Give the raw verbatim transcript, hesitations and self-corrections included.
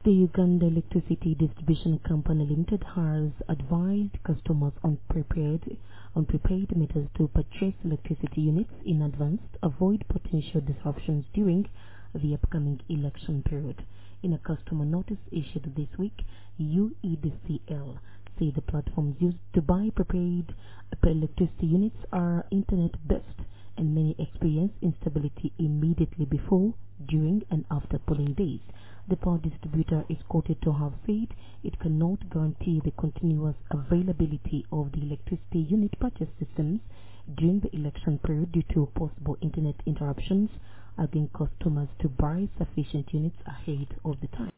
The Uganda Electricity Distribution Company Limited has advised customers on prepaid on prepaid meters to purchase electricity units in advance to avoid potential disruptions during the upcoming election period. In a customer notice issued this week, U E D C L say the platforms used to buy prepaid electricity units are internet-based, and many experience instability immediately before, during, and after polling days. The power distributor is quoted to have said it cannot guarantee the continuous availability of the electricity unit purchase systems during the election period due to possible internet interruptions, urging customers to buy sufficient units ahead of the time.